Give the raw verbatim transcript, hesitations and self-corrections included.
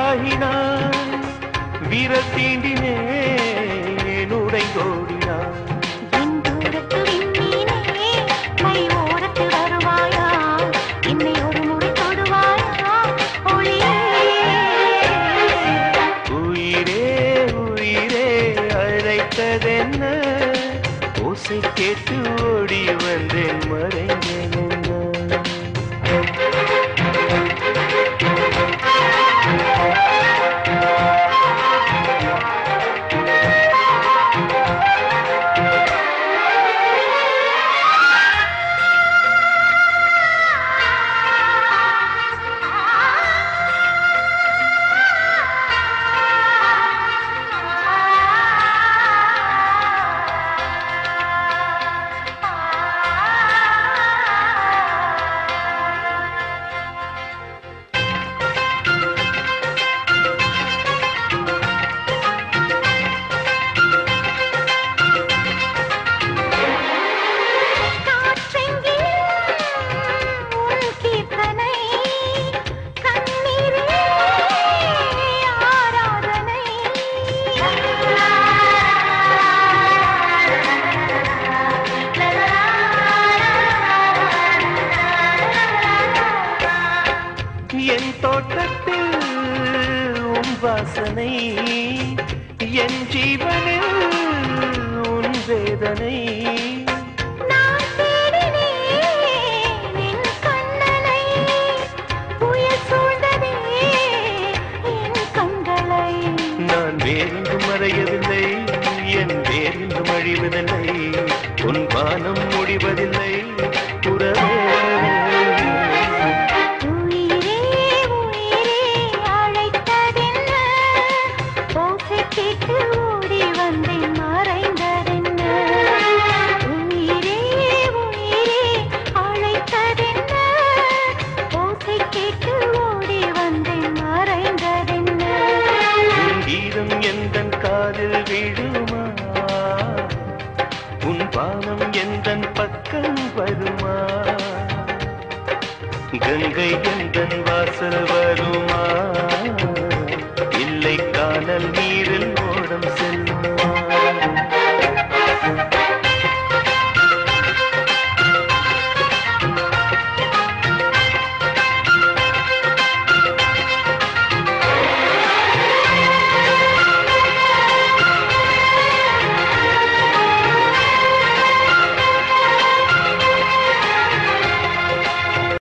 உண்டாகினான் வீரத் தீண்டினேன் உடைந்தோடினான் என் தூரத்து விண்மீனே மை ஓரத்து வருவாயா என்னை ஒரு முறை தொடுவாயா ஒளியே உயிரே உயிரே அழைத்ததென்ன ஓசை கேட்டு ஓடி வந்தேன் மறைந்தேன் என் தோட்டத்தில் உன் வாசனை என் ஜீவனில் உன் வேதனை நான் தேடினேன் என் கண்ணனை புயல் சூழ்ந்ததே என் கண்களை நான் வேறெங்கும் மறையவில்லை என் வேறெங்கும் அழிவதில்லை உன் வானம் முடிவதில்லை புறவே காதில் விழுமா உன் பானம் எந்தன் பக்கம் வருமா கங்கை எந்தன் வாசல் வருமா இல்லை காணல் நீரில் ஓடம்